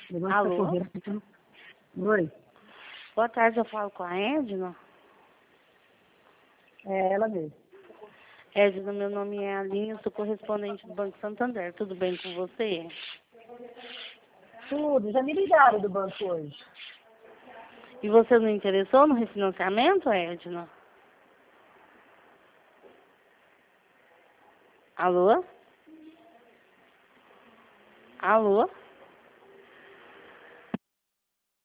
Levanta essa Alô? correira. Oi, Boa tarde, eu falo com a Edna. é ela mesmo. Edna, meu nome é Aline, eu sou correspondente do Banco Santander. Tudo bem com você? Tudo, já me ligaram do banco hoje. E você não interessou no refinanciamento, Edna? Alô? Alô?